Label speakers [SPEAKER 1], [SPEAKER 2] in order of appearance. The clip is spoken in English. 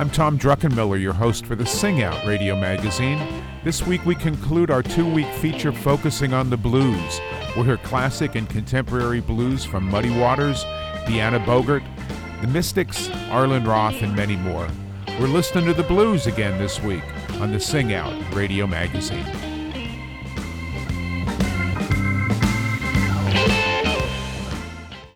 [SPEAKER 1] I'm Tom Druckenmiller, your host for the Sing Out radio magazine. This week we conclude our 2-week feature focusing on the blues. We'll hear classic and contemporary blues from Muddy Waters, Deanna Bogart, the Mystics, Arlen Roth, and many more. We're listening to the blues again this week on the Sing Out radio magazine.